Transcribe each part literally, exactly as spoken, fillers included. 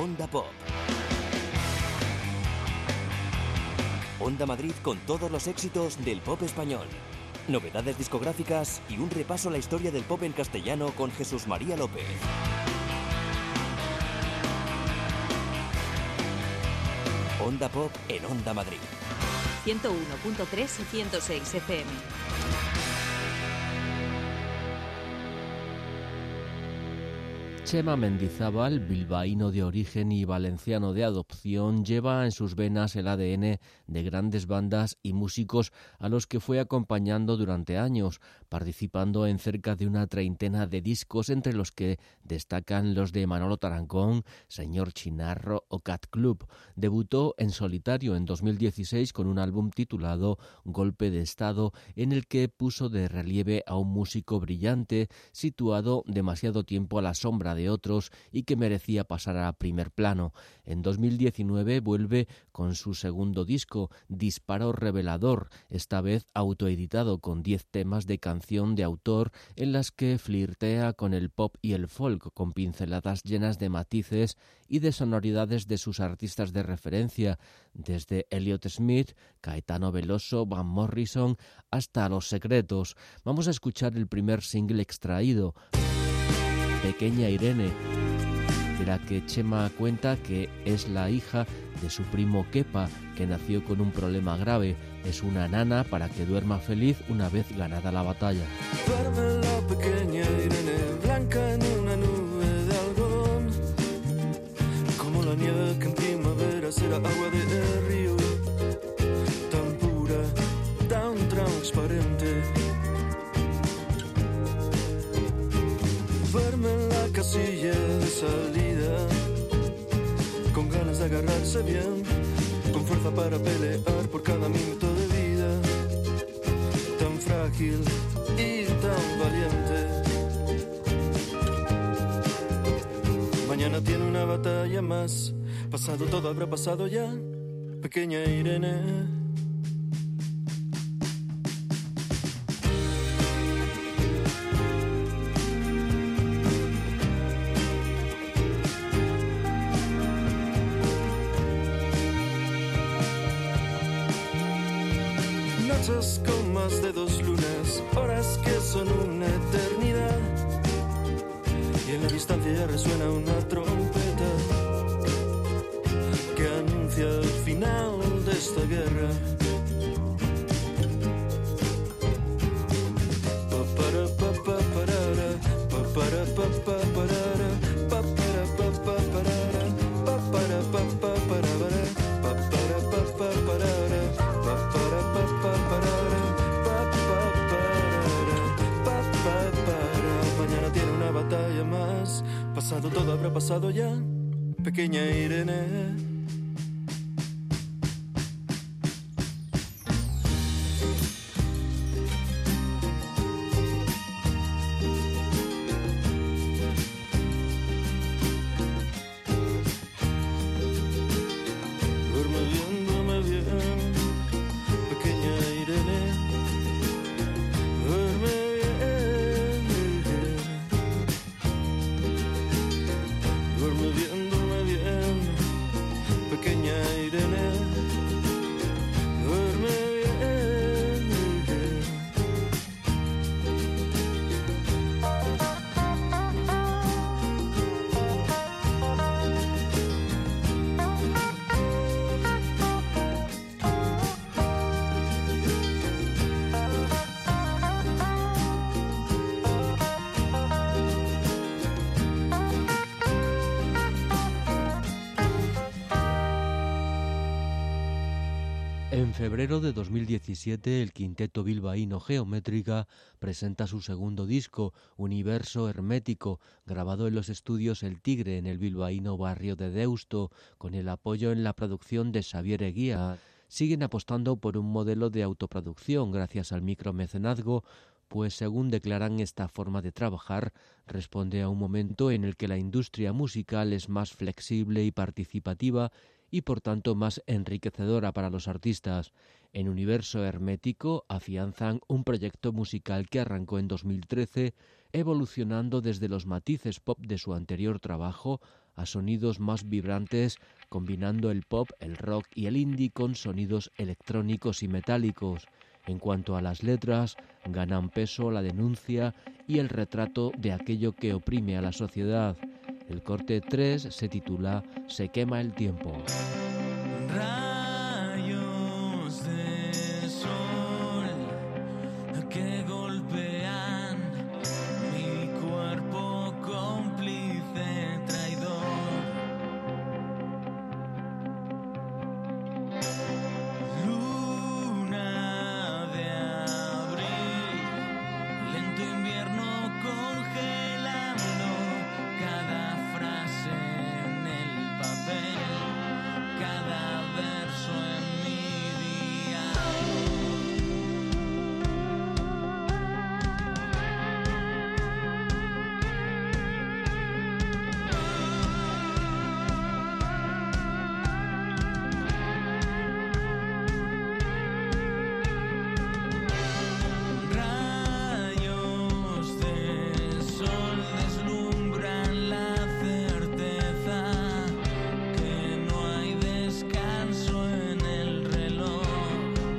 Onda Pop. Onda Madrid con todos los éxitos del pop español. Novedades discográficas y un repaso a la historia del pop en castellano con Jesús María López. Onda Pop en Onda Madrid. ciento uno punto tres y ciento seis F M. Chema Mendizábal, bilbaíno de origen y valenciano de adopción, lleva en sus venas el A D N de grandes bandas y músicos a los que fue acompañando durante años, participando en cerca de una treintena de discos, entre los que destacan los de Manolo Tarancón, Señor Chinarro o Cat Club. Debutó en solitario en dos mil dieciséis con un álbum titulado Golpe de Estado, en el que puso de relieve a un músico brillante, situado demasiado tiempo a la sombra de otros y que merecía pasar a primer plano. En dos mil diecinueve vuelve con su segundo disco, Disparo Revelador, esta vez autoeditado con diez temas de canción de autor en las que flirtea con el pop y el folk, con pinceladas llenas de matices y de sonoridades de sus artistas de referencia, desde Elliott Smith, Caetano Veloso, Van Morrison hasta Los Secretos. Vamos a escuchar el primer single extraído, Pequeña Irene, de la que Chema cuenta que es la hija de su primo Kepa, que nació con un problema grave. Es una nana para que duerma feliz una vez ganada la batalla. Duerme la pequeña Irene, blanca en una nube de algodón, como la nieve que en primavera será agua de río, tan pura, tan transparente. Duerme en la casilla de salida, con ganas de agarrarse bien, con fuerza para pelear por cada minuto de vida, tan frágil y tan valiente. Mañana tiene una batalla más, pasado todo habrá pasado ya, pequeña Irene. Con más de dos lunas, horas que son una eternidad, y en la distancia ya resuena una trompeta que anuncia el final de esta guerra. Pa para pa pa parara, pa para pa pa parara, pa para pa pa parara, pa para pa pa parara, pa para pa pa parara, pa para pa pa parara, pa pa parara, pa pa para. Mañana tiene una batalla más, pasado todo habrá pasado ya, pequeña Irene. En febrero de dos mil diecisiete, el quinteto bilbaíno Geométrica presenta su segundo disco, Universo Hermético, grabado en los estudios El Tigre, en el bilbaíno barrio de Deusto, con el apoyo en la producción de Xavier Eguía. Siguen apostando por un modelo de autoproducción gracias al micromecenazgo, pues según declaran, esta forma de trabajar responde a un momento en el que la industria musical es más flexible y participativa y por tanto más enriquecedora para los artistas. En Universo Hermético afianzan un proyecto musical que arrancó en dos mil trece, evolucionando desde los matices pop de su anterior trabajo a sonidos más vibrantes, combinando el pop, el rock y el indie con sonidos electrónicos y metálicos. En cuanto a las letras, ganan peso la denuncia y el retrato de aquello que oprime a la sociedad. El corte tres se titula Se quema el tiempo. Rayos de sol que golpean mi cuerpo cómplice traidor. Luna de abril, lento invierno congelando cada frase en el papel, cada verso en mi rayos de sol deslumbran la certeza que no hay descanso en el reloj.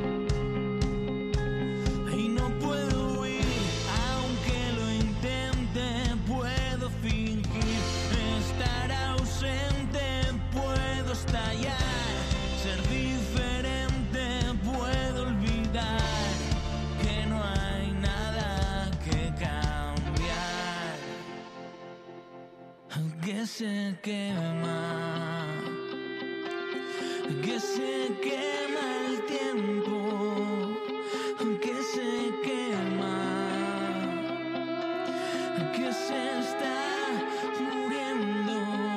Y no puedo huir, aunque lo intente, puedo fingir estar ausente, puedo estallar, ser diferente, puedo olvidar que no hay nada que cambiar, aunque se quema, que se quema el tiempo, que se quema, que se está muriendo.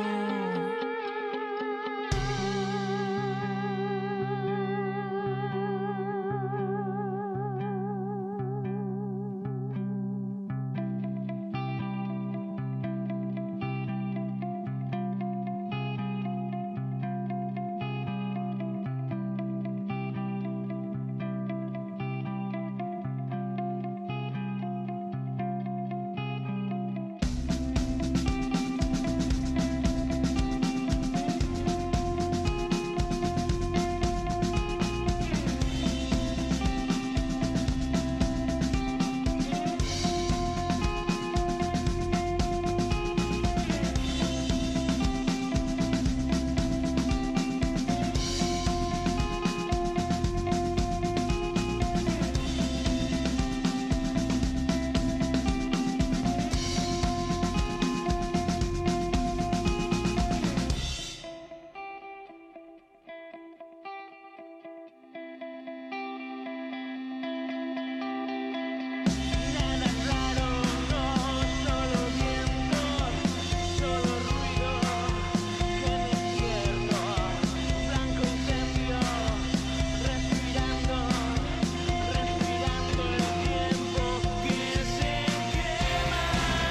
Nada raro, no, solo viento, solo ruido, que me pierdo, blanco incendio, respirando, respirando el tiempo que se quema,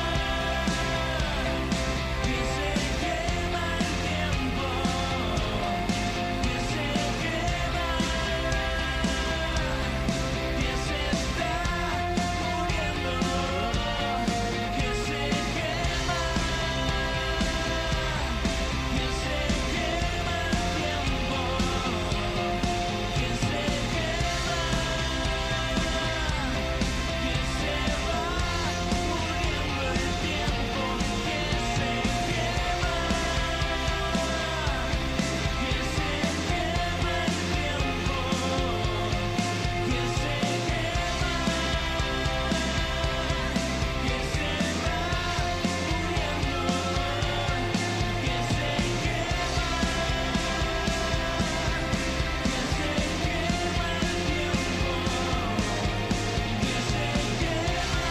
que se quema el tiempo, que se quema, que se está muriendo, que se quema, que se quema el tiempo, que se quema, que se va muriendo el tiempo, que se quema, que se quema el tiempo, que se quema, que se va muriendo, que se quema, que se quema el tiempo, que se quema,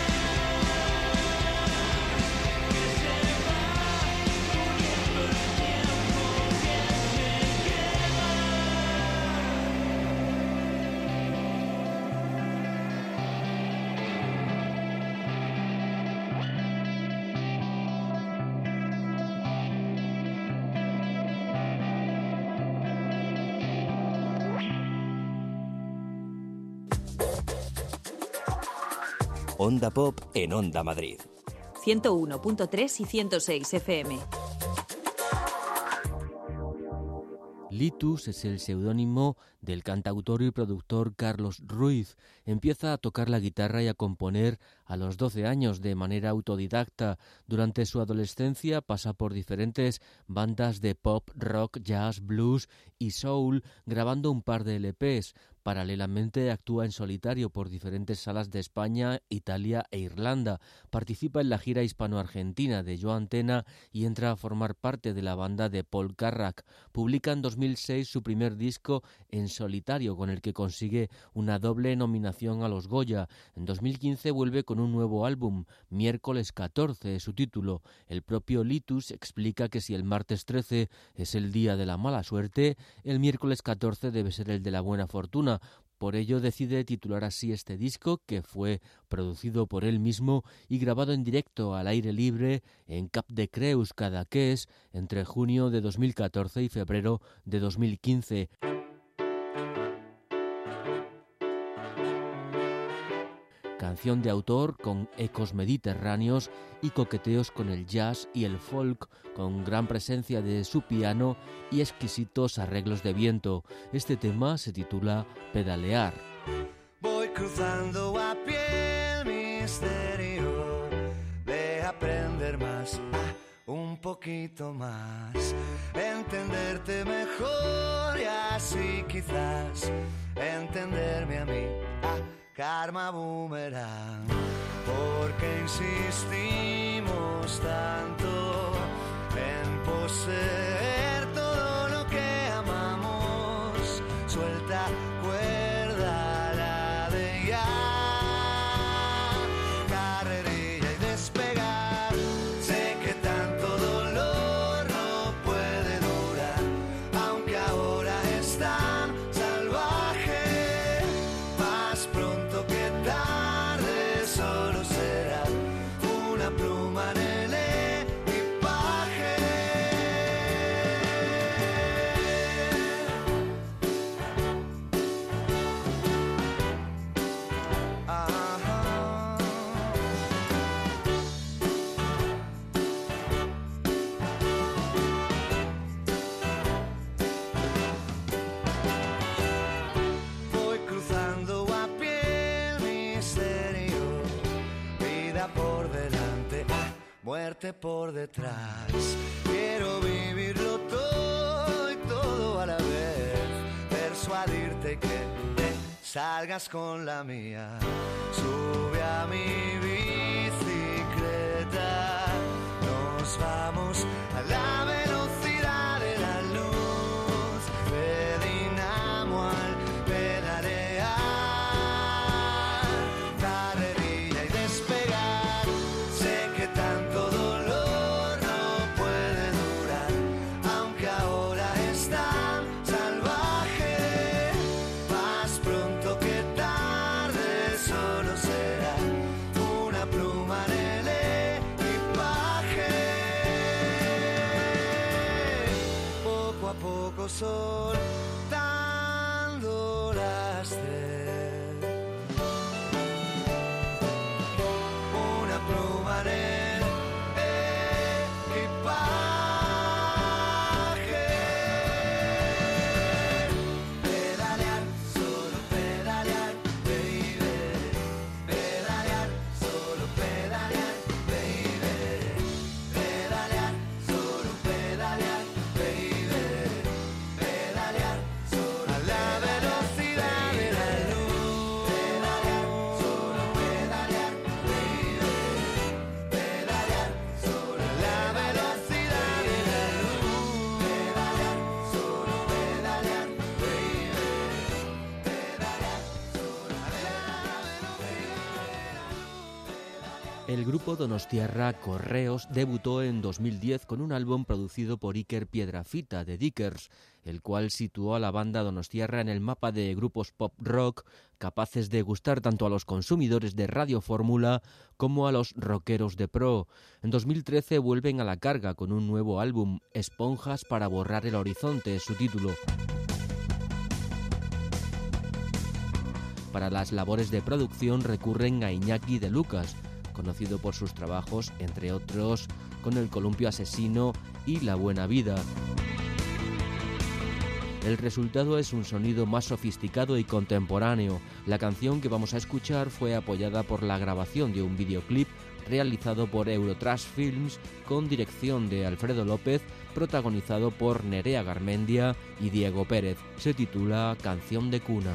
que se va muriendo el tiempo, que se Onda Pop en Onda Madrid. ciento uno punto tres y ciento seis F M. Litus es el seudónimo del cantautor y productor Carlos Ruiz. Empieza a tocar la guitarra y a componer a los doce años de manera autodidacta. Durante su adolescencia pasa por diferentes bandas de pop, rock, jazz, blues y soul, grabando un par de L Pes. Paralelamente actúa en solitario por diferentes salas de España, Italia e Irlanda. Participa en la gira hispano-argentina de Joan Tena y entra a formar parte de la banda de Paul Carrack. Publica en dos mil seis su primer disco en solitario, con el que consigue una doble nominación a los Goya. En dos mil quince vuelve con un nuevo álbum, Miércoles catorce es su título. El propio Litus explica que si el martes trece es el día de la mala suerte, el miércoles catorce debe ser el de la buena fortuna. Por ello decide titular así este disco, que fue producido por él mismo y grabado en directo al aire libre en Cap de Creus, Cadaqués, entre junio de dos mil catorce y febrero de dos mil quince. Canción de autor con ecos mediterráneos y coqueteos con el jazz y el folk, con gran presencia de su piano y exquisitos arreglos de viento. Este tema se titula Pedalear. Voy cruzando a pie el misterio de aprender más, ah, un poquito más, entenderte mejor y así quizás entenderme a mí. Ah, Karma Boomerang, porque insistimos tanto en poseer todo lo que amamos. Suelta cuerda la de ya, carrerilla y despegar. Sé que tanto dolor no puede durar, aunque ahora es tan salvaje. Más pronto que tarde solo será una pluma en el equipaje. Ajá. Voy cruzando a pie el misterio, vida por delante, ah, muerte por detrás. Quiero vivirlo todo y todo a la vez, persuadirte que te salgas con la mía. Sube a mi bicicleta, nos vamos a la velocidad de la luz, de dinamo al pedalear, carrerilla y despegar. Sé que tanto dolor no puede durar, aunque ahora es tan salvaje. Más pronto que tarde solo será una pluma en el equipaje. Poco a poco soltando lastre, una pluma en el equipaje. Pedalear, solo pedalear, baby. Pedalear, solo pedalear, baby. Pedalear, solo pedalear, baby. Pedalear, solo a la velocidad de la luz. Pedalear, solo pedalear, baby. Pedalear, solo a la velocidad de la luz. Pedalear, solo pedalear, baby. Pedalear, solo a la velocidad. El grupo donostiarra Correos debutó en dos mil diez con un álbum producido por Iker Piedrafita de Dickers, el cual situó a la banda donostiarra en el mapa de grupos pop rock capaces de gustar tanto a los consumidores de Radio Fórmula como a los rockeros de pro. En dos mil trece vuelven a la carga con un nuevo álbum, Esponjas para borrar el horizonte es su título. Para las labores de producción recurren a Iñaki de Lucas, conocido por sus trabajos, entre otros, con El Columpio Asesino y La Buena Vida. El resultado es un sonido más sofisticado y contemporáneo. La canción que vamos a escuchar fue apoyada por la grabación de un videoclip realizado por Eurotrash Films con dirección de Alfredo López, protagonizado por Nerea Garmendia y Diego Pérez. Se titula Canción de cuna.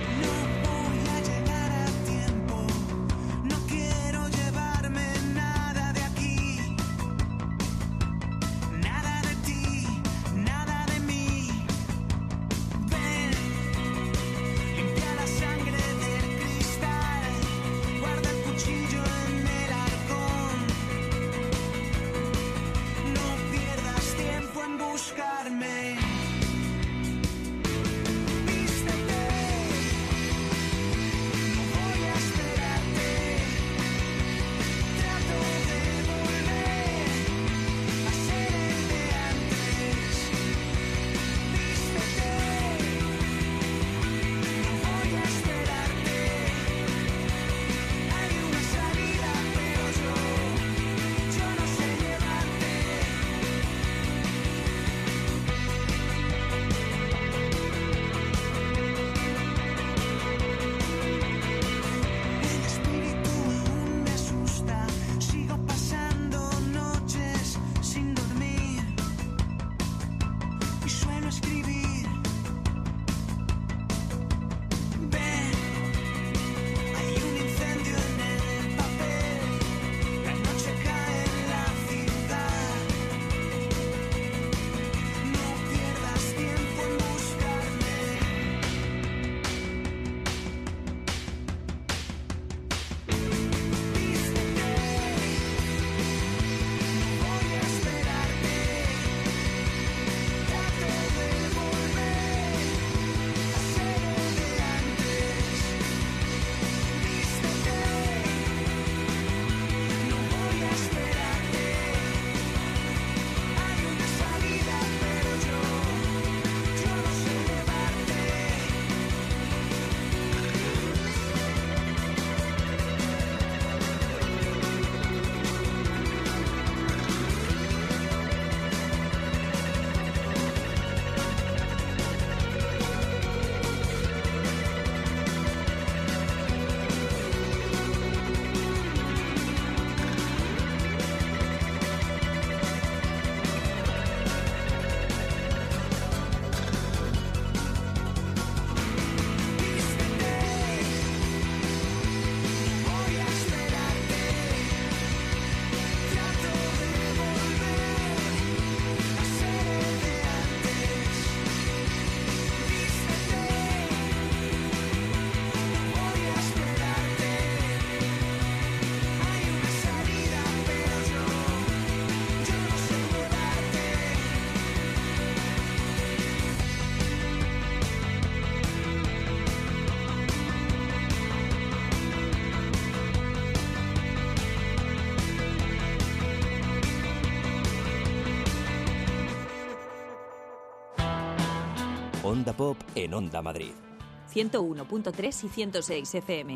Onda Pop en Onda Madrid. ciento uno punto tres y ciento seis F M.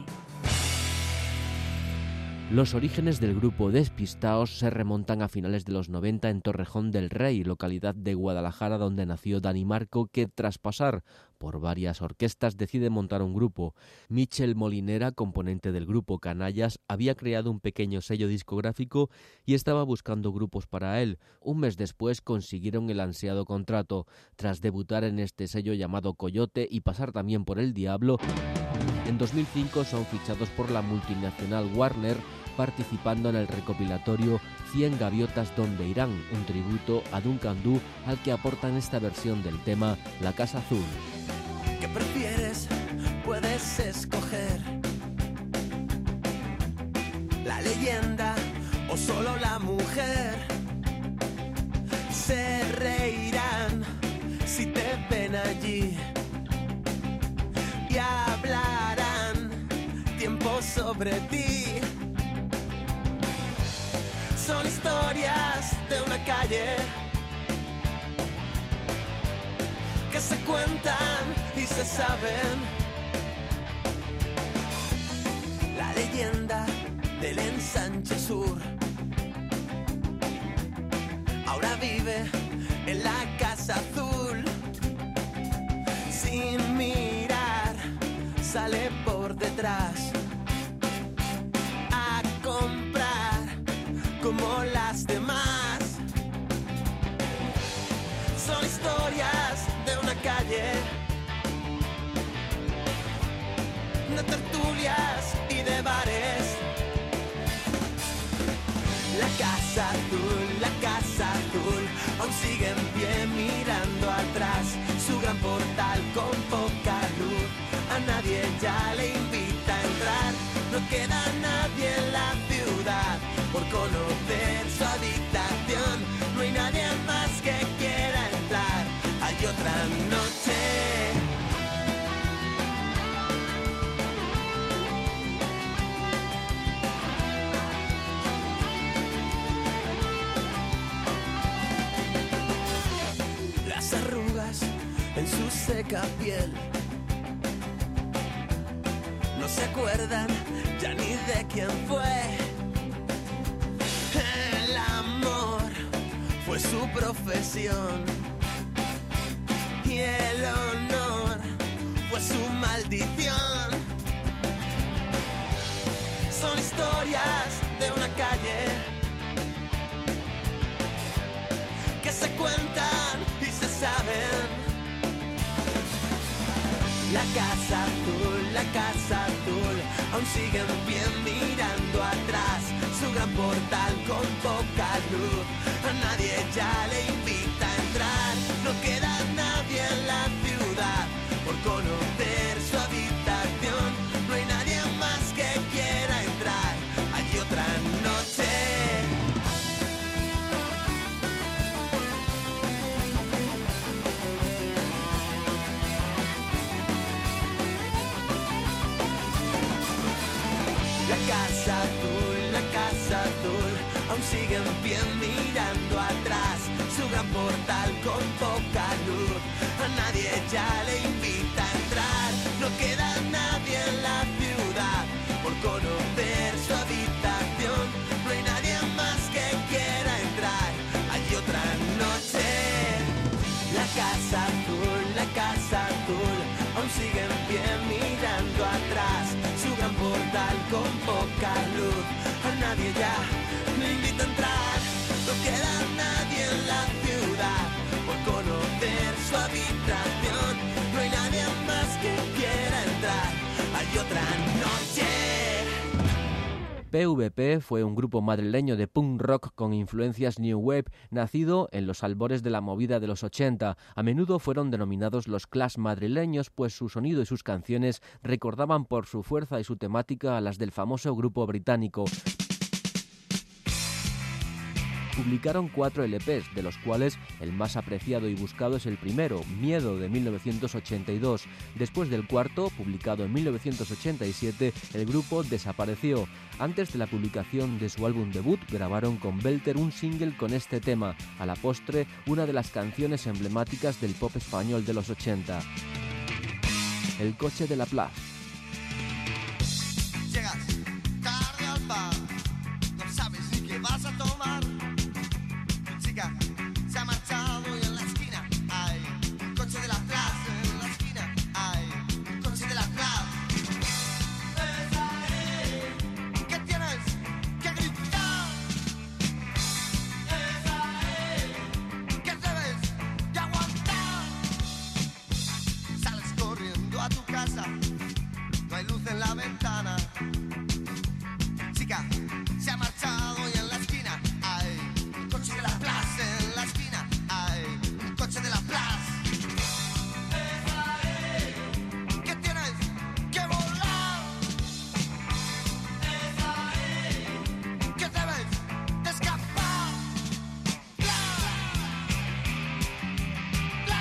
Los orígenes del grupo Despistaos se remontan a finales de los noventa en Torrejón del Rey, localidad de Guadalajara donde nació Dani Marco, que tras pasar por varias orquestas decide montar un grupo. Michel Molinera, componente del grupo Canallas, había creado un pequeño sello discográfico y estaba buscando grupos para él. Un mes después consiguieron el ansiado contrato. Tras debutar en este sello llamado Coyote y pasar también por El Diablo, en dos mil cinco son fichados por la multinacional Warner, participando en el recopilatorio cien Gaviotas donde irán, un tributo a Duncan Du al que aportan esta versión del tema La Casa Azul. ¿Qué prefieres? Puedes escoger la leyenda o solo la mujer. Se reirán si te ven allí y hablarán tiempo sobre ti. Son historias de una calle que se cuentan y se saben. La leyenda del Ensanche Sur ahora vive en la Casa Azul. por detrás a comprar como las demás. Son historias de una calle, de tertulias y de bares. La casa azul, la casa azul, aún sigue en pie mirando atrás. Su gran portal con poca luz, a nadie ya le invita a entrar. No queda nadie en la ciudad por conocer su habitación. No hay nadie más que quiera entrar. Hay otra noche. Las arrugas en su seca piel no se acuerdan ya ni de quién fue. El amor fue su profesión y el honor fue su maldición. Son historias de una calle que se cuentan y se saben. La casa azul, la casa azul, aún sigue en pie mirando atrás. Su gran portal con poca luz, a nadie ya le invita a entrar. No queda nadie en la ciudad por conocer su habitación. No hay nadie más que quiera entrar. Hay otra noche. La casa azul, la casa azul, aún sigue en pie mirando atrás. Su gran portal con poca luz, a nadie ya le invita a entrar. No queda nadie en la ciudad por conocer su habitación. No hay nadie más que quiera entrar. Hay otra noche. La casa azul, la casa azul, aún sigue en pie mirando atrás. Su gran portal con poca luz, a nadie ya le invita a entrar. No queda nadie en la ciudad por conocer su habitación. No hay nadie más que quiera entrar. Hay otra noche. P V P fue un grupo madrileño de punk rock con influencias new wave, nacido en los albores de la movida de los ochenta. A menudo fueron denominados los Clash madrileños, pues su sonido y sus canciones recordaban por su fuerza y su temática a las del famoso grupo británico. Publicaron cuatro L Pes, de los cuales el más apreciado y buscado es el primero, Miedo, de mil novecientos ochenta y dos. Después del cuarto, publicado en mil novecientos ochenta y siete, el grupo desapareció. Antes de la publicación de su álbum debut, grabaron con Belter un single con este tema, a la postre una de las canciones emblemáticas del pop español de los ochenta. El coche de la plaza. Llegas tarde al bar, no sabes ni qué vas a tomar. Tu chica se ha marchado y en la esquina hay un coche de la plaza. En la esquina hay un coche de la plaza. ¿Qué tienes que gritar? ¿Qué debes de aguantar? Sales corriendo a tu casa, no hay luz en la ventana. Chica se ha marchado y en la esquina hay un coche de la plaza. En la esquina hay un coche de la plaza. ¿Qué tienes que volar? ¿Qué debes de escapar? Bla, bla.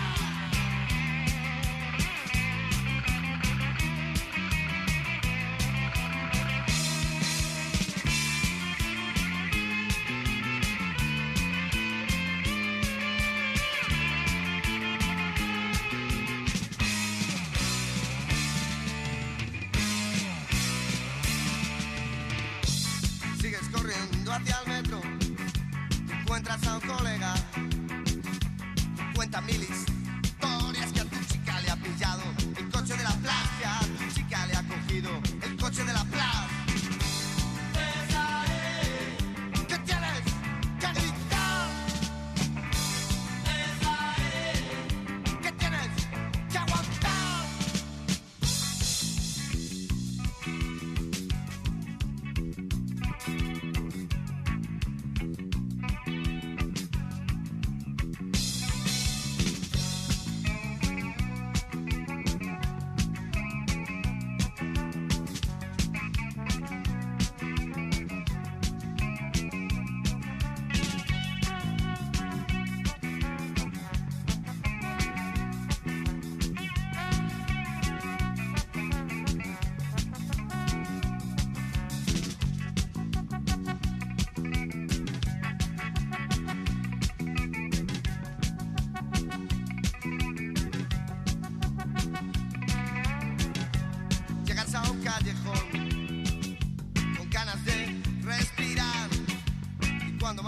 Sigues corriendo hacia el metro, te encuentras a un colega, cuenta mil historias que a tu chica le ha pillado el coche de la plaza. A tu chica le ha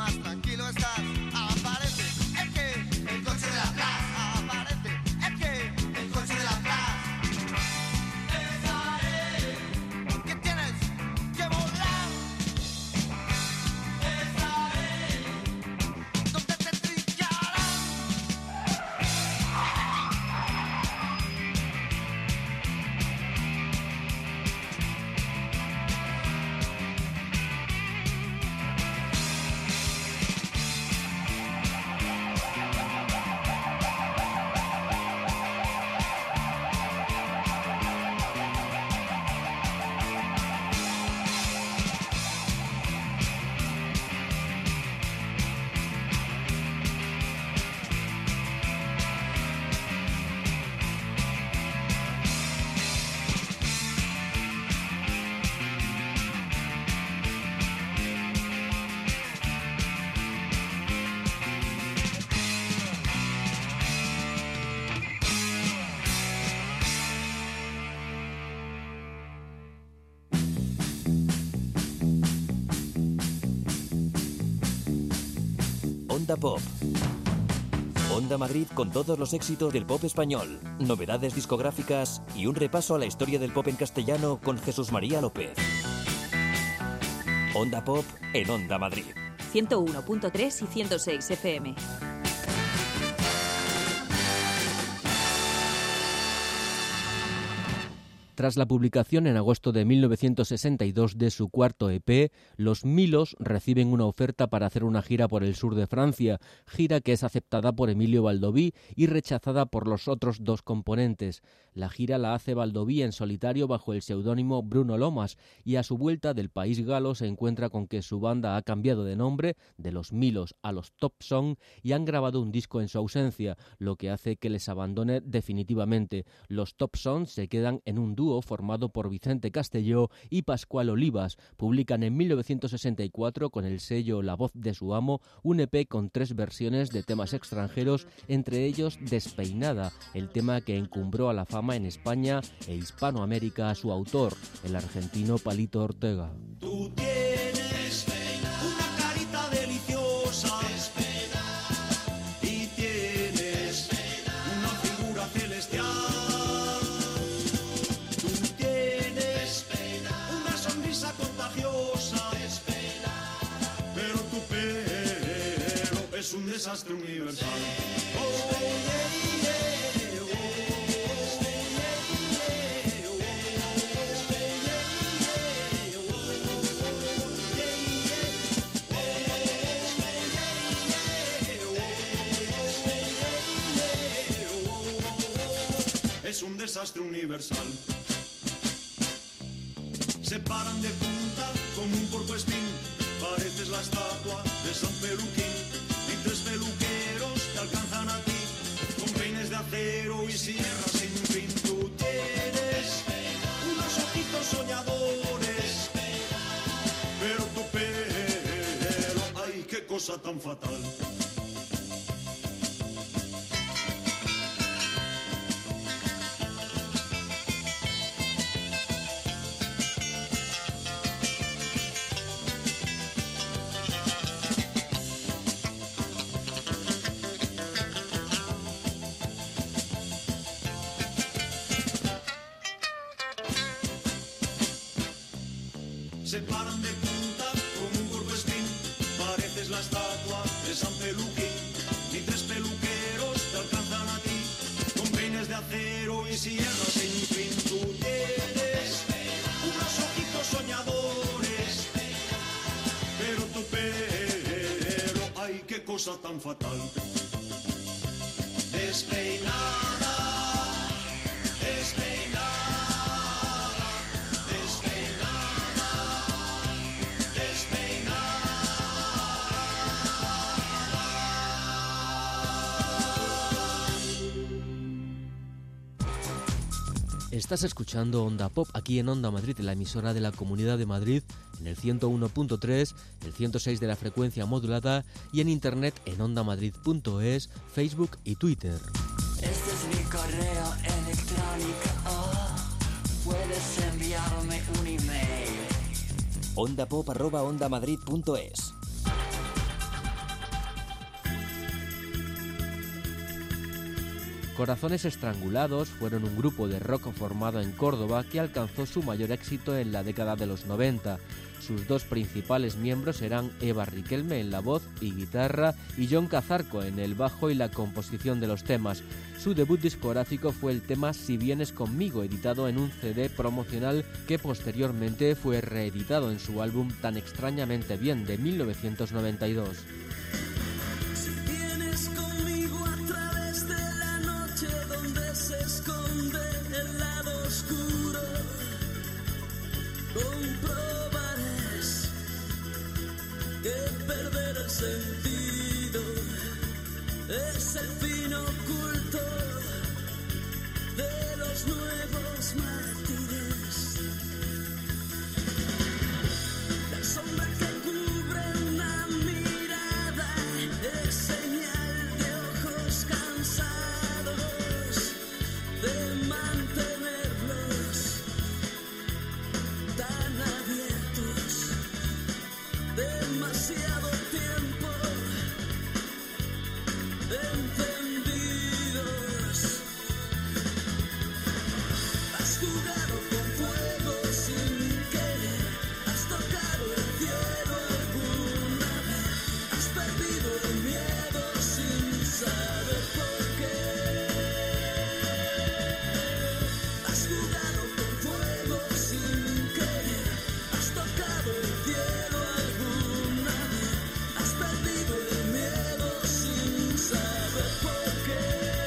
más tranquilo estás. Aparece, es que el coche de la plaza. Aparece, es que el coche de la plaza. Esa es que tienes que volar. Esa es donde te trincarán. Onda Pop. Onda Madrid con todos los éxitos del pop español, novedades discográficas y un repaso a la historia del pop en castellano con Jesús María López. Onda Pop en Onda Madrid. ciento uno punto tres y ciento seis F M. Tras la publicación en agosto de mil novecientos sesenta y dos de su cuarto E P, los Milos reciben una oferta para hacer una gira por el sur de Francia, gira que es aceptada por Emilio Baldoví y rechazada por los otros dos componentes. La gira la hace Baldoví en solitario bajo el seudónimo Bruno Lomas y a su vuelta del país galo se encuentra con que su banda ha cambiado de nombre, de los Milos a los Top Song, y han grabado un disco en su ausencia, lo que hace que les abandone definitivamente. Los Top Song se quedan en un dúo formado por Vicente Castelló y Pascual Olivas. Publican en mil novecientos sesenta y cuatro con el sello La Voz de su Amo un E P con tres versiones de temas extranjeros, entre ellos Despeinada, el tema que encumbró a la fama en España e Hispanoamérica a su autor, el argentino Palito Ortega. Tú tienes una carita deliciosa y tienes una figura celestial. Tú tienes una sonrisa contagiosa, pero tu pelo es un desastre universal. Oh, yeah, yeah, oh, yeah, yeah, oh, es un desastre universal. Se paran de punta como un porcoespín, pareces la estatua de San Peluquín. Y tres peluqueros te alcanzan a ti con peines de acero y sierras sin fin. Tú tienes unos ojitos soñadores, pero tu pelo, ay, qué cosa tan fatal. Se paran de punta como un porcoespín, pareces la estatua de San Peluquín. Ni tres peluqueros te alcanzan a ti con peines de acero y sierras sin fin. Tú tienes unos ojitos soñadores, pero tu pelo, ay, qué cosa tan fatal. Despeinada, despeinada. Estás escuchando Onda Pop aquí en Onda Madrid, la emisora de la Comunidad de Madrid, en el ciento uno punto tres, el ciento seis de la frecuencia modulada y en internet en ondamadrid punto es, Facebook y Twitter. Este es mi correo electrónico, oh, puedes enviarme un email. ondapop arroba ondamadrid punto es. Corazones Estrangulados fueron un grupo de rock formado en Córdoba que alcanzó su mayor éxito en la década de los noventa. Sus dos principales miembros eran Eva Riquelme en la voz y guitarra y John Cazarco en el bajo y la composición de los temas. Su debut discográfico fue el tema Si vienes conmigo, editado en un C D promocional que posteriormente fue reeditado en su álbum Tan extrañamente bien de mil novecientos noventa y dos. Si vienes conmigo a través de la noche donde se esconde el lado oscuro, comprobarás que perder el sentido es el fin oculto de los nuevos mártires. La sombra que cubre una mirada es señal de ojos cansados de mantenerlos tan abiertos demasiado tiempo encendidos. Has jugado con fuego sin querer, has tocado el cielo alguna vez, has perdido el miedo sin saber por qué. Has jugado con fuego sin querer, has tocado el cielo alguna vez, has perdido el miedo sin saber por qué.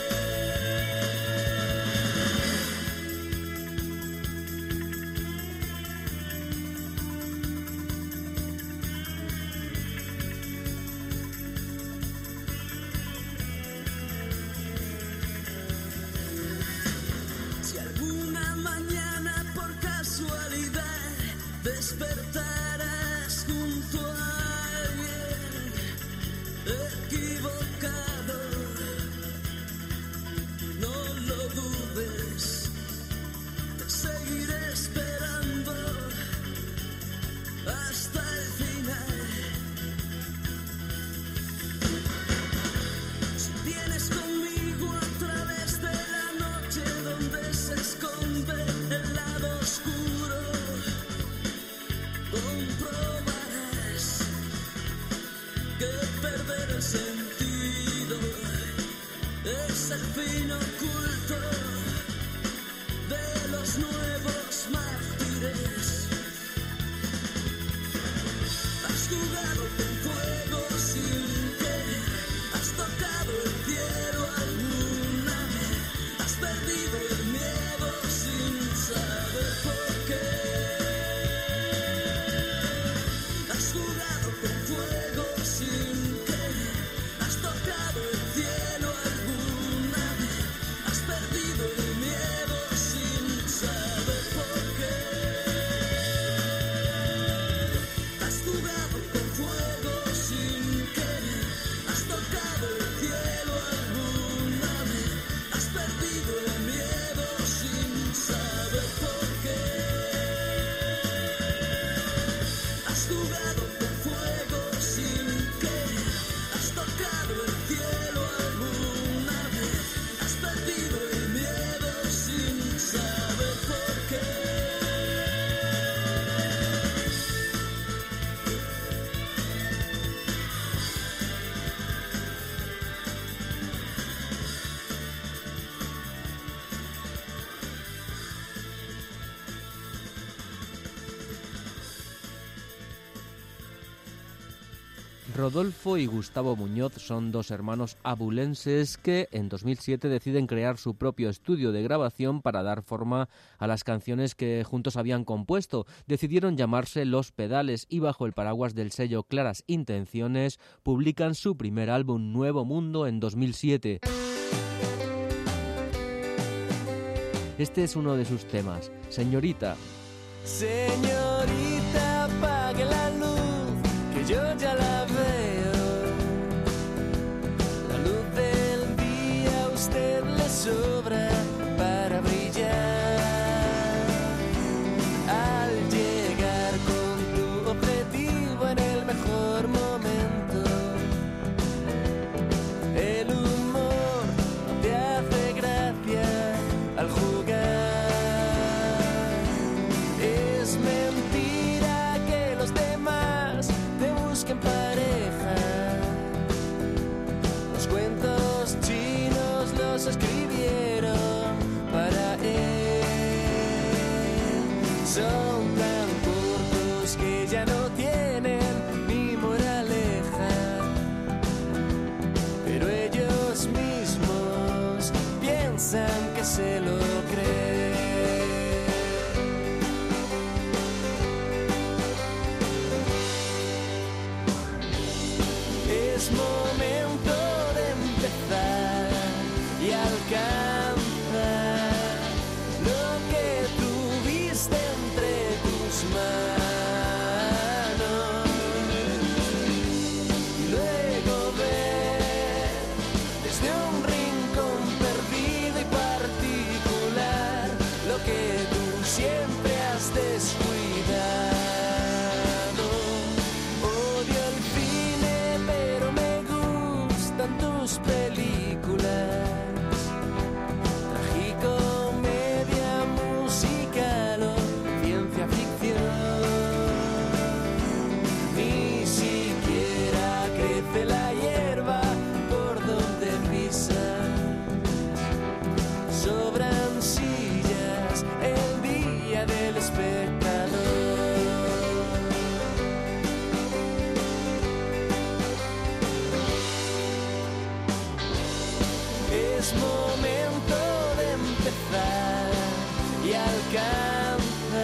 Si alguna mañana por casualidad despertarás junto a alguien equivocado, no lo dudes, te seguiré esperando hasta el final. Si vienes conmigo a través de la noche donde se esconde el lado oscuro, comprobarás que perder el sentido es el fin oculto de los nuevos mártires. Has jugado con fuego sin querer, has tocado el cielo alguna vez, has perdido el miedo sin saber por qué. Has jugado con fuego sin querer, has tocado el cielo alguna vez, has perdido el miedo sin saber por qué. Has jugado con fuego sin querer, has tocado el cielo alguna vez, has perdido el miedo sin saber por qué. Has jugado con fuego sin querer, has tocado el cielo alguna vez, has perdido el miedo sin saber por qué. Rodolfo y Gustavo Muñoz son dos hermanos abulenses que en dos mil siete deciden crear su propio estudio de grabación para dar forma a las canciones que juntos habían compuesto. Decidieron llamarse Los Pedales y bajo el paraguas del sello Claras Intenciones publican su primer álbum Nuevo Mundo en dos mil siete. Este es uno de sus temas, Señorita. Señorita, apague la luz, que yo ya la veo. La luz del día a usted le sobra para brillar. Al llegar con tu objetivo en el mejor momento, el humor te hace es mentira que los demás te busquen pareja. Los cuentos chinos los escribieron para él. Son tan cortos que ya no tienen ni moraleja, pero ellos mismos piensan que se lo creen. Es momento de empezar y alcanzar lo que tuviste entre tus manos, y luego ver desde un rincón perdido y particular lo que tú siempre has descuidado. Odio el cine, pero me gustan tus películas. Tragicomedia, musical o ciencia ficción. Ni siquiera crece la hierba por donde pisan. Sobran sillas el día del espectador. Es momento de empezar y alcanzar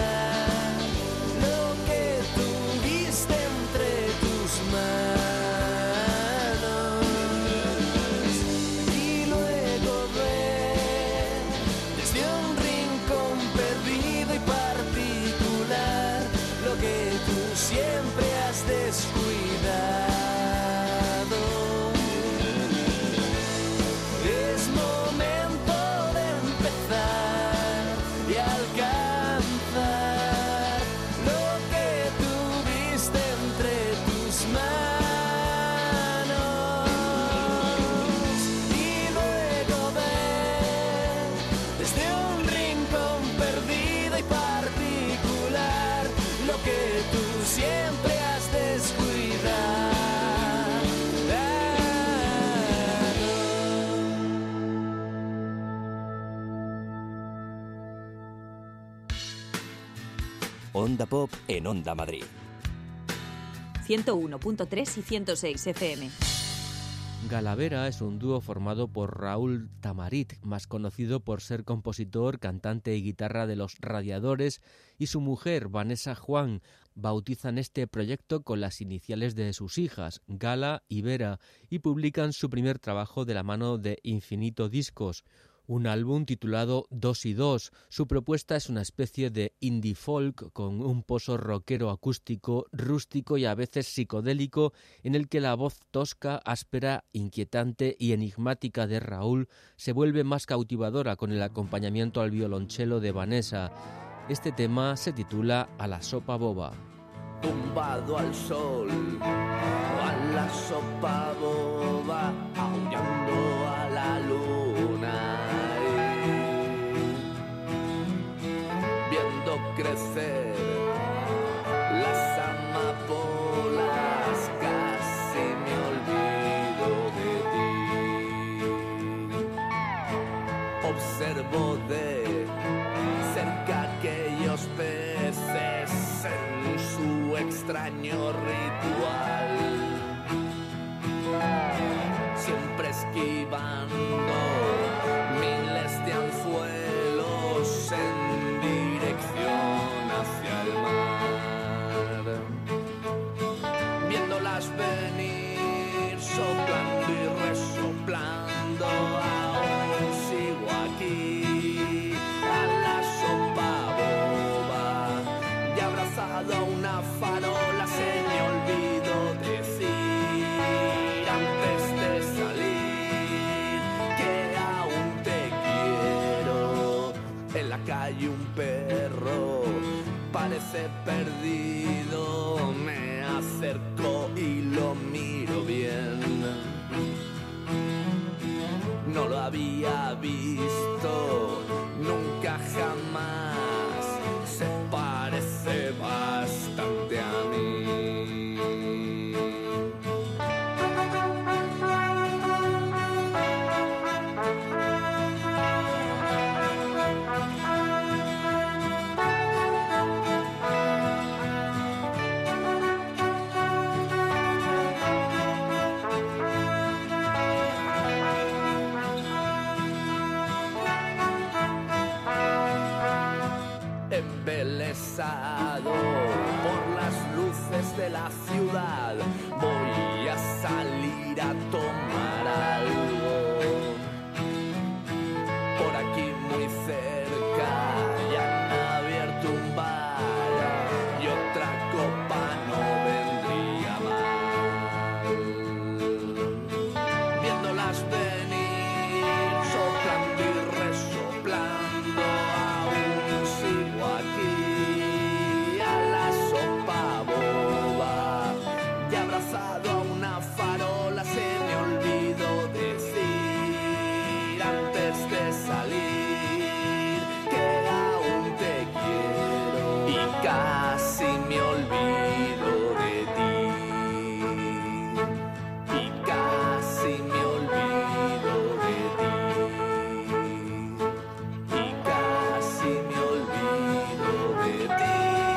lo que tuviste entre tus manos, y luego ver desde un rincón perdido y particular lo que tú siempre has descuidado. Es momento de empezar y alcanzar lo que tuviste entre tus manos, y luego ver desde un rincón perdido y particular lo que tú siempre has descuidado. Onda Pop en Onda Madrid. ciento uno punto tres y ciento seis F M. Galavera es un dúo formado por Raúl Tamarit, más conocido por ser compositor, cantante y guitarra de Los Radiadores, y su mujer, Vanessa Juan. Bautizan este proyecto con las iniciales de sus hijas, Gala y Vera, y publican su primer trabajo de la mano de Infinito Discos, un álbum titulado Dos y Dos. Su propuesta es una especie de indie folk con un pozo rockero acústico, rústico y a veces psicodélico, en el que la voz tosca, áspera, inquietante y enigmática de Raúl se vuelve más cautivadora con el acompañamiento al violonchelo de Vanessa. Este tema se titula A la sopa boba. Tumbado al sol, a la sopa boba, aullando a la luna, viendo crecer las amapolas, casi me olvido de ti. Observo de cerca aquellos peces en su extraño ritual, siempre esquivando miles de anzuelos en dirección hacia el mar, viéndolas venir, soplando y resoplando, aún sigo aquí. A una farola se me olvidó decir antes de salir que aún te quiero. En la calle un perro parece perdido, me acerco y lo miro bien. No lo había visto nunca jamás, se parece pasado por las luces de la ciudad. Voy a salir a tomar algo. Por aquí muy cerca ya han abierto un bar y otra copa no vendría mal. Viéndolas venir, soplando y resoplando, aún sigo aquí a la sopa boba y abrazado a una farola. Se me olvidó decir antes de salir que aún te quiero y casi me olvido de ti, y casi me olvido de ti, y casi me olvido de ti.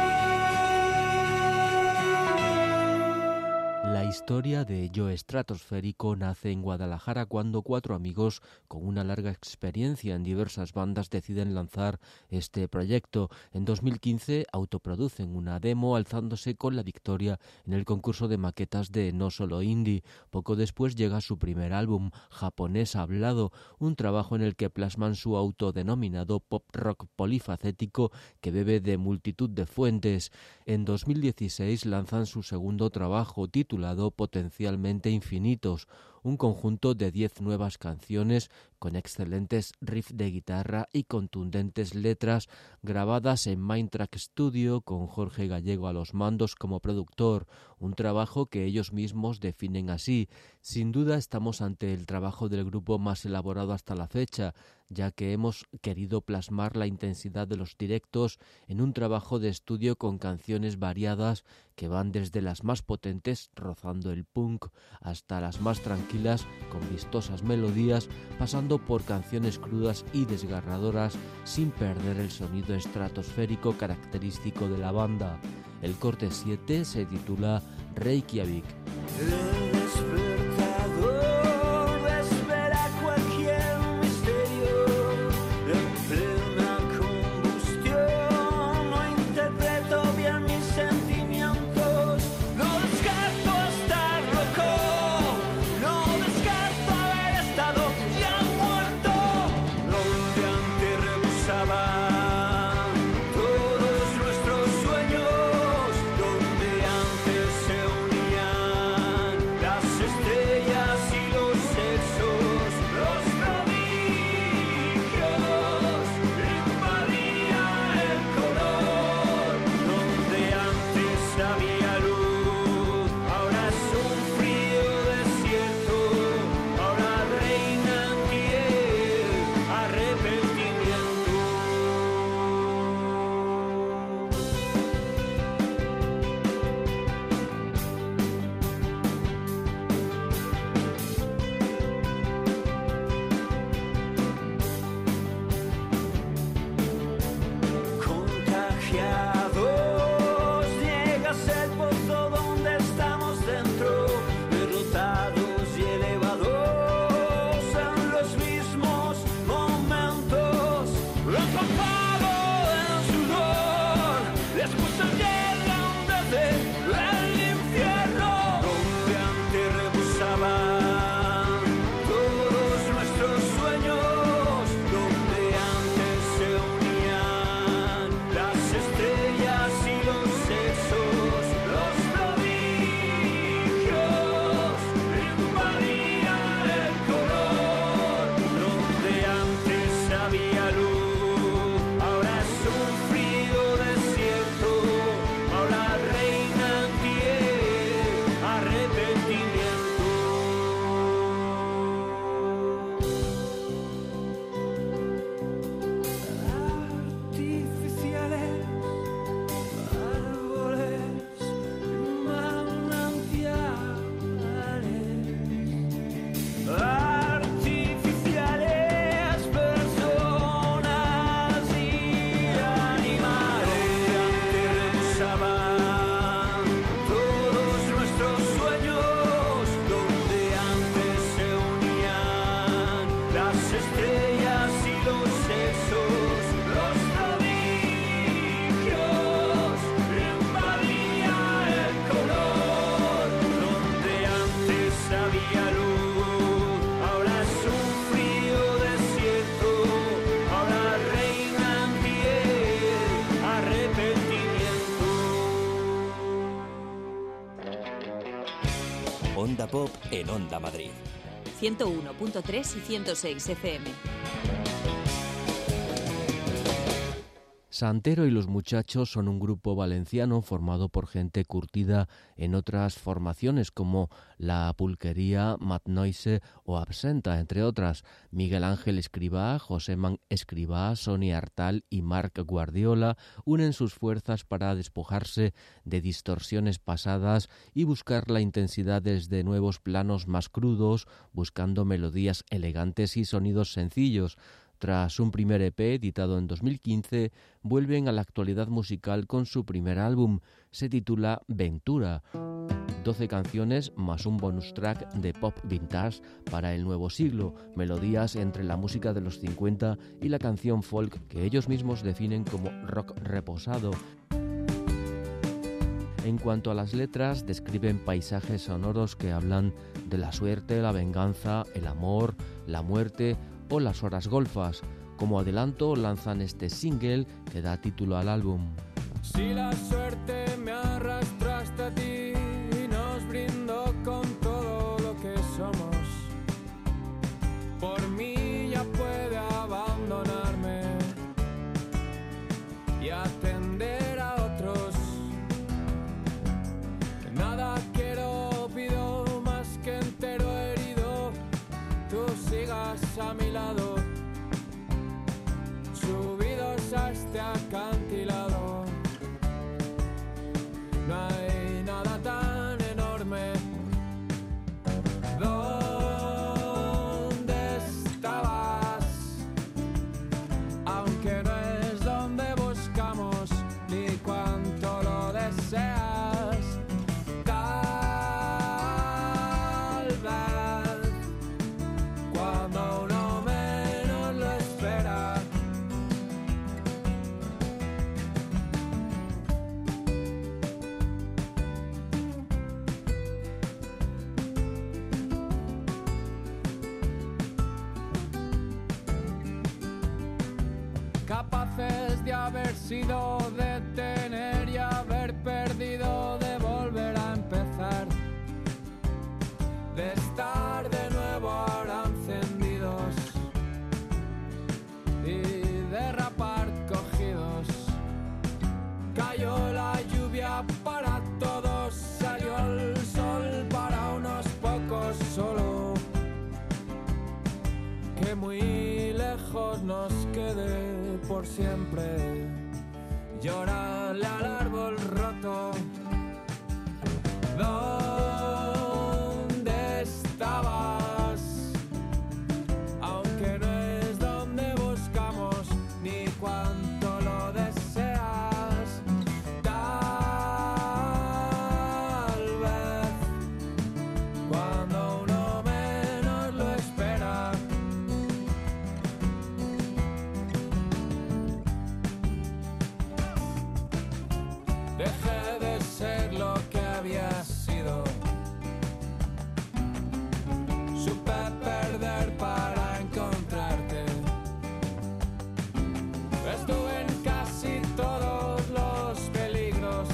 La historia de Yo Estratosférico nace en Guadalajara cuando cuatro amigos con una larga experiencia en diversas bandas deciden lanzar este proyecto. En dos mil quince autoproducen una demo alzándose con la victoria en el concurso de maquetas de No Solo Indie. Poco después llega su primer álbum, Japonés Hablado, un trabajo en el que plasman su autodenominado pop rock polifacético que bebe de multitud de fuentes. En dos mil dieciséis lanzan su segundo trabajo titulado Potencialmente Infinitos, un conjunto de diez nuevas canciones con excelentes riffs de guitarra y contundentes letras grabadas en Mindtrack Studio con Jorge Gallego a los mandos como productor, un trabajo que ellos mismos definen así. Sin duda estamos ante el trabajo del grupo más elaborado hasta la fecha, ya que hemos querido plasmar la intensidad de los directos en un trabajo de estudio con canciones variadas que van desde las más potentes rozando el punk hasta las más tranquilas con vistosas melodías, pasando por canciones crudas y desgarradoras sin perder el sonido estratosférico característico de la banda. El corte siete se titula Reykjavik. El despertador desvela cualquier misterio. En plena combustión no interpreto bien mis sentimientos. No descarto estar loco, no descarto haber estado ya muerto. Donde antes rehusaban todos nuestros sueños, donde antes se unían las estrellas. Onda Pop en Onda Madrid. ciento uno punto tres y ciento seis F M. Santero y los Muchachos son un grupo valenciano formado por gente curtida en otras formaciones como La Pulquería, Mad Noise o Absenta, entre otras. Miguel Ángel Escribá, Joséman Escribá, Sonia Artal y Marc Guardiola unen sus fuerzas para despojarse de distorsiones pasadas y buscar la intensidad desde nuevos planos más crudos, buscando melodías elegantes y sonidos sencillos. Tras un primer E P editado en dos mil quince, vuelven a la actualidad musical con su primer álbum. Se titula Ventura. doce canciones más un bonus track de pop vintage para el nuevo siglo, melodías entre la música de los cincuenta y la canción folk que ellos mismos definen como rock reposado. En cuanto a las letras, describen paisajes sonoros que hablan de la suerte, la venganza, el amor, la muerte o las horas golfas. Como adelanto, lanzan este single que da título al álbum. Si la suerte me arrastra hasta ti y nos brindo con todo lo que somos, por mí ya puede abandonarme y atender a otros. Que nada quiero, pido más que entero herido, tú sigas a mi lado, subidos a este acantilado. No hay nada tan enorme. ¿Dónde estabas? Aunque no es donde buscamos ni cuánto lo deseas. Tal vez cuando uno menos lo espera. Capaces de haber sido, de tener y haber perdido, de volver a empezar, de estar de nuevo ahora encendidos y derrapar cogidos. Cayó la lluvia para todos, salió el sol para unos pocos solo. Que muy lejos nos quede por siempre, llorarle al árbol roto. ¿Dónde estabas? Aunque no es donde buscamos ni cuánto lo deseas. Tal vez cuando uno menos lo espera. Dejé de ser lo que había sido. Supe perder para encontrarte. Estuve en casi todos los peligros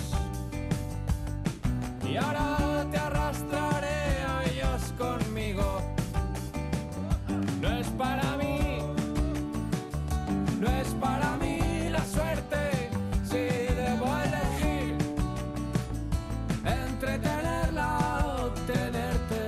y ahora te arrastraré a ellos conmigo. No es para mí, no es para mí la suerte. Si debo elegir entre tenerla o tenerte.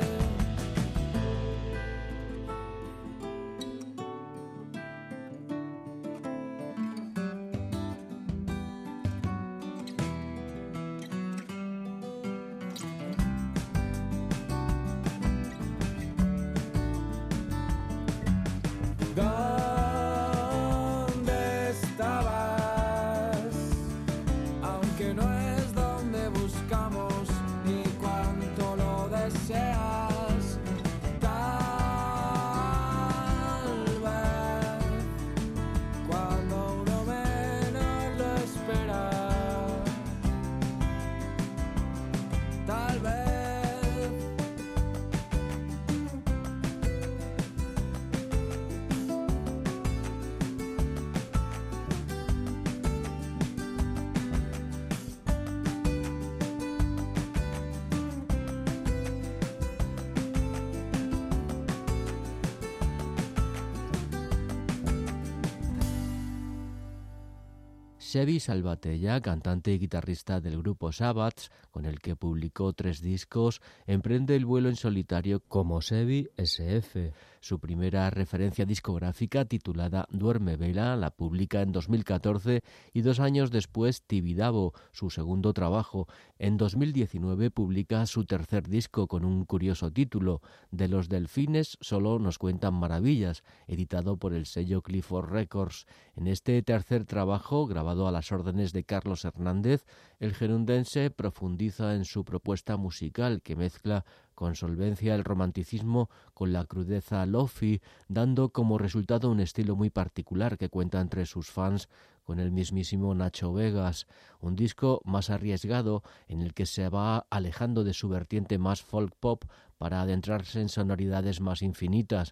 Xevi Salvatella, cantante y guitarrista del grupo Sabbats, con el que publicó tres discos, emprende el vuelo en solitario como Xevi ese efe. Su primera referencia discográfica, titulada Duerme Vela, la publica en dos mil catorce y dos años después Tibidabo, su segundo trabajo. En dos mil diecinueve publica su tercer disco con un curioso título, De los delfines solo nos cuentan maravillas, editado por el sello Clifford Records. En este tercer trabajo, grabado a las órdenes de Carlos Hernández, el gerundense profundiza en su propuesta musical, que mezcla con solvencia el romanticismo con la crudeza lofi, dando como resultado un estilo muy particular que cuenta entre sus fans con el mismísimo Nacho Vegas, un disco más arriesgado en el que se va alejando de su vertiente más folk pop para adentrarse en sonoridades más infinitas.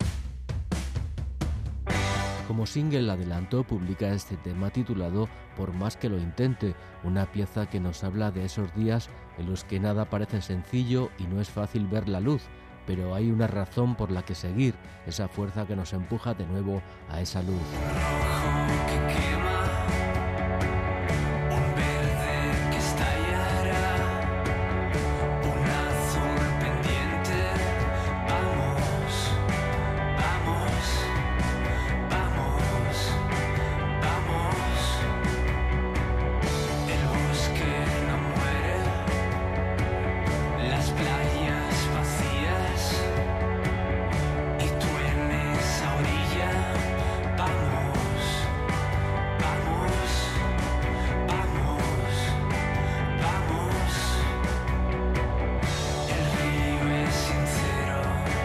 Como single adelanto publica este tema titulado Por más que lo intente, una pieza que nos habla de esos días en los que nada parece sencillo y no es fácil ver la luz, pero hay una razón por la que seguir, esa fuerza que nos empuja de nuevo a esa luz. Rojo que quema, un verde que estallará, un azul pendiente. Vamos, vamos, vamos, vamos. El bosque no muere, las playas vacías y tú en esa orilla. Vamos, vamos, vamos, vamos. El río es sincero,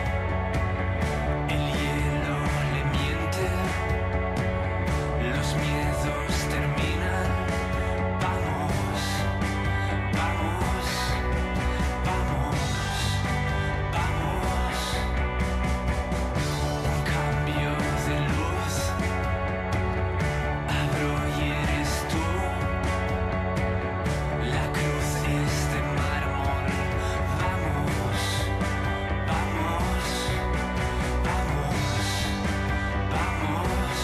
el hielo le miente, los miedos terminan. Vamos, vamos, vamos, vamos. Un cambio de luz, abro y eres tú. La cruz es de mármol. Vamos, vamos, vamos, vamos.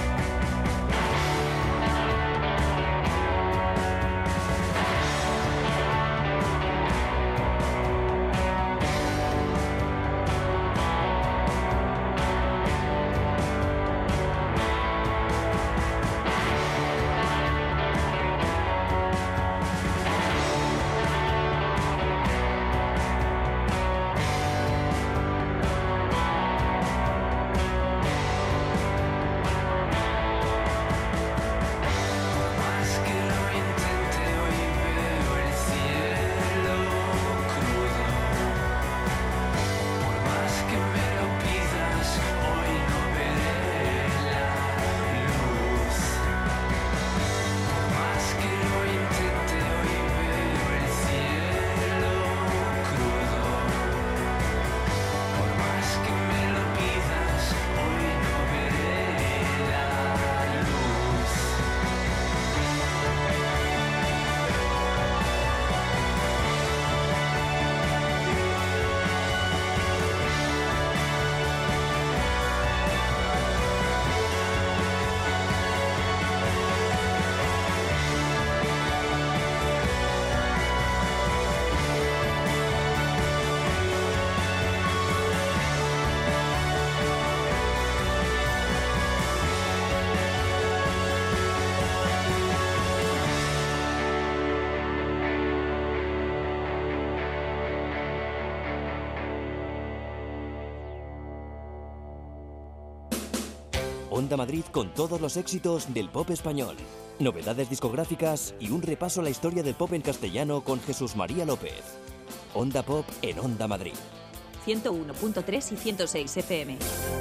Más que lo intente, hoy veo el cielo crudo. Por más que me lo pidas, hoy no veré la luz. Por más que lo intente, hoy veo el cielo crudo. Por más que me lo pidas, hoy no veré la luz. Onda Madrid con todos los éxitos del pop español, novedades discográficas y un repaso a la historia del pop en castellano con Jesús María López. Onda Pop en Onda Madrid. ciento uno punto tres y ciento seis efe eme.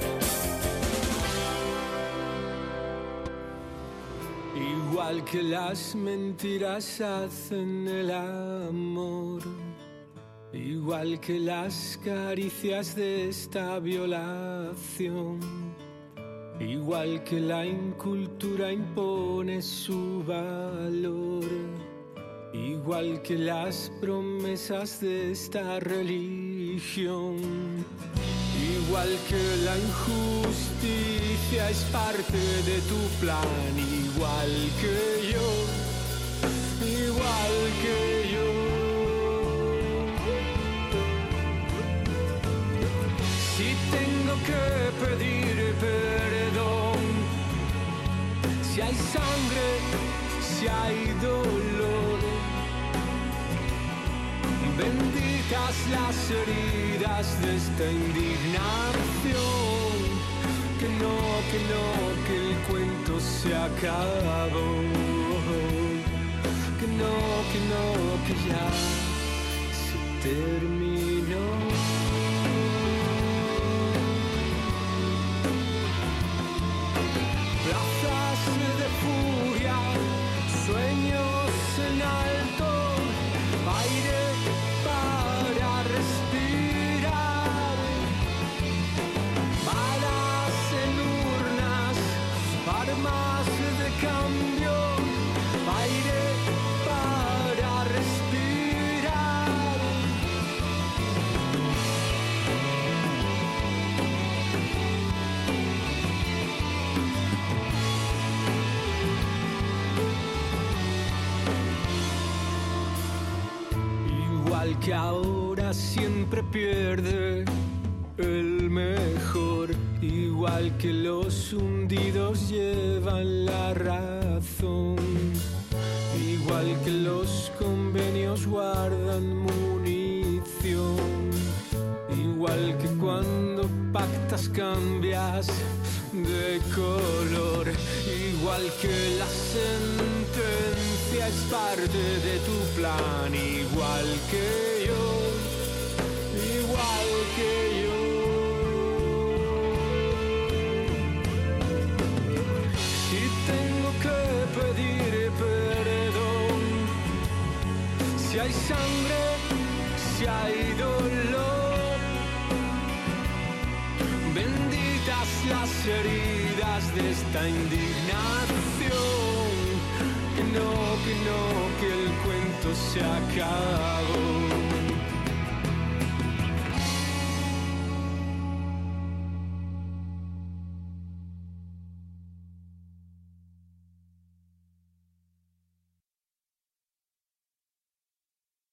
Igual que las mentiras hacen el amor, igual que las caricias de esta violación, igual que la incultura impone su valor, igual que las promesas de esta religión, igual Igual que la injusticia es parte de tu plan, igual que yo, igual que yo. Si tengo que pedir perdón, si hay sangre, si hay dolor, benditas las heridas de esta indignación. Que no, que no, que el cuento se acabó. Que no, que no, que ya se terminó. Plazas de furia, sueños en alto, aire para respirar, balas en urnas, armas de cambio, aire para respirar. Igual que ahora siempre pierde el mejor, igual que los hundidos llevan la razón, igual que los convenios guardan munición, igual que cuando pactas cambias de color, igual que la sentencia es parte de tu plan, igual que yo, igual que yo. Si tengo que pedir perdón, si hay sangre, si hay dolor, benditas las heridas de esta indignación. Que no, que no, que el cuento se acabó.